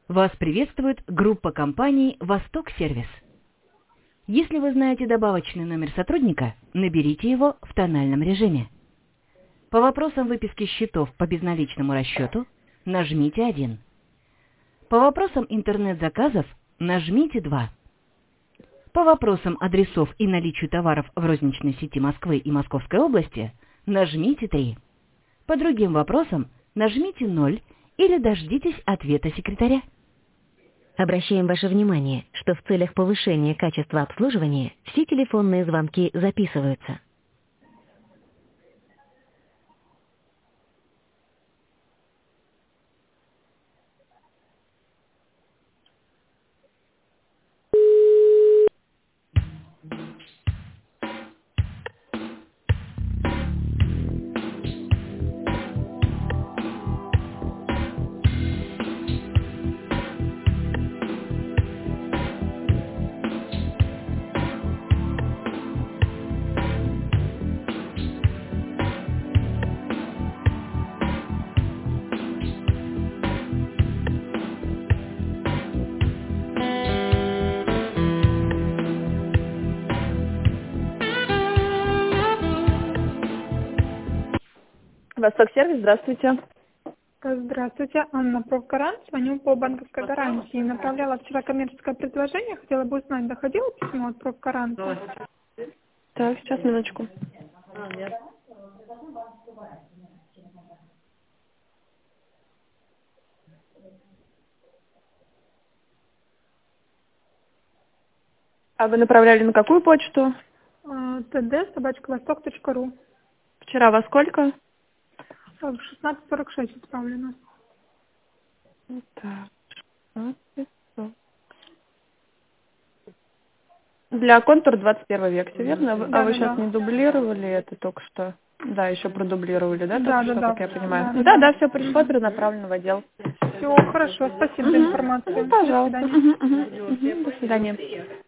Вас приветствует группа компаний «Восток Сервис». Если вы знаете добавочный номер сотрудника, наберите его в тональном режиме. По вопросам выписки счетов по безналичному расчету нажмите 1. По вопросам интернет-заказов нажмите 2. По вопросам адресов и наличию товаров в розничной сети Москвы и Московской области нажмите 3. По другим вопросам нажмите 0 или дождитесь ответа секретаря. Обращаем ваше внимание, что в целях повышения качества обслуживания все телефонные звонки записываются. Восток Сервис, здравствуйте. Здравствуйте, Анна Профгарант. Звоню по банковской гарантии. Направляла вчера коммерческое предложение. Хотела бы узнать, доходило письмо от Профгаранта? Так, сейчас, минуточку. А вы направляли на какую почту? td@восток.ру. Вчера во сколько? В 16:46 отправлено. Так, 16. Для контур 21 век, все верно? Да, А вы да, сейчас да. не дублировали это только что? Да, еще продублировали, да, Да, только да, что, как я да. понимаю? Да. Да, все пришло, перенаправлено в отдел. Все, хорошо. Спасибо за информацию. Ну, До пожалуйста. свидания. До свидания.